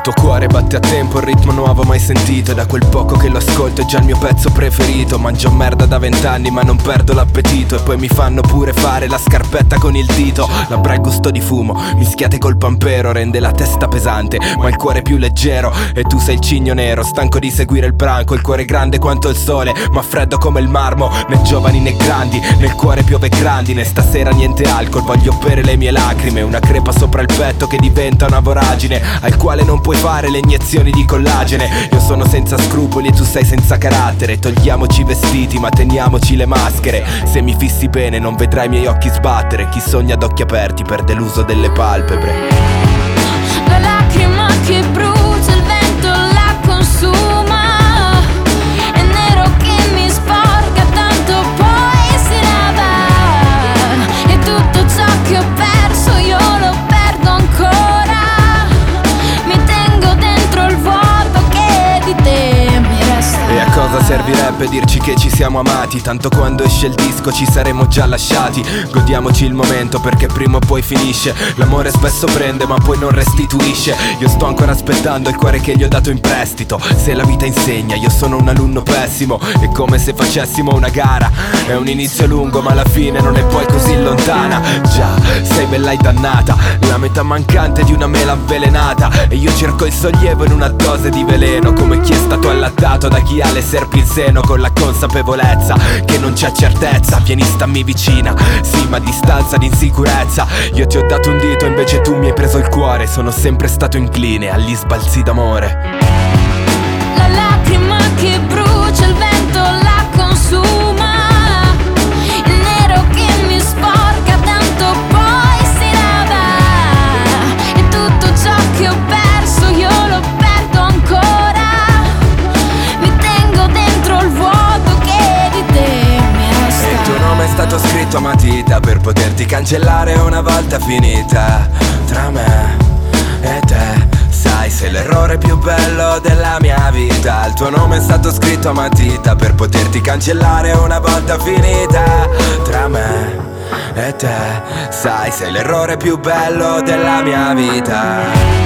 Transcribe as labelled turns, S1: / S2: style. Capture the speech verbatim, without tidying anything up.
S1: tuo cuore batte a tempo, il ritmo nuovo mai sentito, e da quel poco che lo ascolto è già il mio pezzo preferito. Mangio merda da vent'anni ma non perdo l'appetito, e poi mi fanno pure fare la scarpetta con il dito. Labbra e gusto di fumo, mischiate col pampero, rende la testa pesante ma il cuore più leggero. E tu sei il cigno nero, stanco di seguire il branco, il cuore grande quanto il sole ma freddo come il marmo. Né giovani né grandi, nel cuore piove grandine. Stasera niente alcol, voglio bere le mie lacrime, una crepa sopra il petto che diventa una voragine, al quale non puoi fare le iniezioni di collagene. Io sono senza scrupoli e tu sei senza carattere, togliamoci i vestiti ma teniamoci le maschere. Se mi fissi bene non vedrai i miei occhi sbattere, chi sogna ad occhi aperti perde l'uso delle palpebre.
S2: La lacrima che brucia, il vento la consuma, è nero che mi sporca, tanto poi si lava, e tutto ciò che ho perso io lo perdo ancora, mi tengo dentro il vuoto che di te mi resta.
S1: E a cosa servirebbe dirci che ci siamo amati, tanto quando esce il disco ci saremo già lasciati. Godiamoci il momento perché prima o poi finisce, l'amore spesso prende ma poi non restituisce. Io sto ancora aspettando il cuore che gli ho dato in prestito. Se la vita insegna io sono un alunno pessimo, è come se facessimo una gara, è un inizio lungo ma la fine non è poi così lontana. Già, sei bella e dannata, la metà mancante di una mela avvelenata, e io cerco il sollievo in una dose di veleno, come chi è stato allattato da chi ha le serpi in seno, con la consapevolezza che non c'è certezza. Vieni, stammi vicina, sì ma a distanza di insicurezza. Io ti ho dato un dito invece tu mi hai preso il cuore, sono sempre stato incline agli sbalzi d'amore.
S2: La lacrima che brucia, il vento la consuma, il nero che mi sporca, tanto poi si lava, e tutto ciò che ho perso io lo perdo ancora, mi tengo dentro il vuoto che di te mi resta.
S1: E il tuo nome è stato scritto a matita per poterti cancellare una volta finita. Tra me e te, sai, sei l'errore più bello della mia vita. Il tuo nome è stato scritto a matita per poterti cancellare una volta finita. Tra me e te, sai, sei l'errore più bello della mia vita.